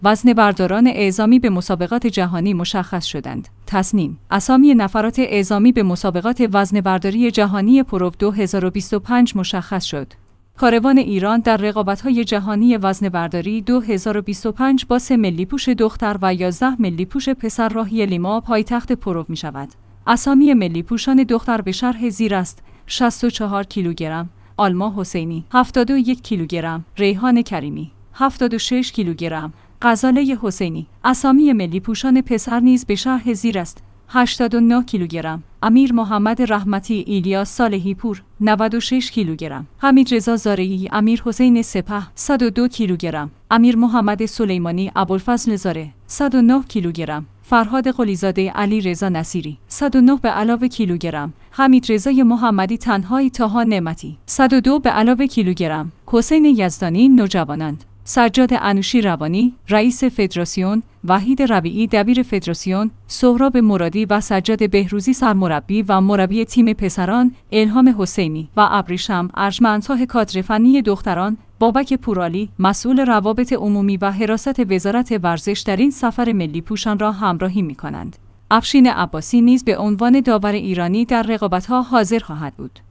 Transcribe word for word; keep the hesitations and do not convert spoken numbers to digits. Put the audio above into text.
وزنه برداران اعزامی به مسابقات جهانی مشخص شدند. تصنیم: اسامی نفرات اعزامی به مسابقات وزنه برداری جهانی پرو دو هزار و بیست و پنج مشخص شد. کاروان ایران در رقابت‌های جهانی وزنه برداری دو هزار و بیست و پنج با سه ملی پوش دختر و یازده ملی پوش پسر راهی لیما پایتخت پرو می شود. اسامی ملی پوشان دختر به شرح زیر است: شصت و چهار کیلوگرم آلما حسینی، هفتاد و یک کیلوگرم ریحان کریمی، هفتاد و شش کیلوگرم غزاله حسینی. اسامی ملی پوشان پسر نیز به شرح زیر است: هشتاد و نه کیلوگرم امیر محمد رحمتی ایلیاس صالحی پور، نود و شش کیلوگرم حمید رضا زارعی امیر حسین سپه، صد و دو کیلوگرم امیر محمد سلیمانی ابوالفضل زاره، صد و نه کیلوگرم فرهاد قلیزاده علی رضا نصیری، صد و نه به علاوه کیلوگرم حمید رضای محمدی تنهایی طاها نعمتی، صد و دو به علاوه کیلوگرم حسین یزدانی نوجوانان، سجاد انوشی روانی رئیس فدراسیون، وحید ربیعی دبیر فدراسیون، سهراب مرادی و سجاد بهروزی سرمربی و مربی تیم پسران، الهام حسینی و ابریشم ارجمندتاه کادر فنی دختران، بابک پورالی مسئول روابط عمومی و حراست وزارت ورزش در این سفر ملی پوشان را همراهی می‌کنند. افشین عباسی نیز به عنوان داور ایرانی در رقابت‌ها حاضر خواهد بود.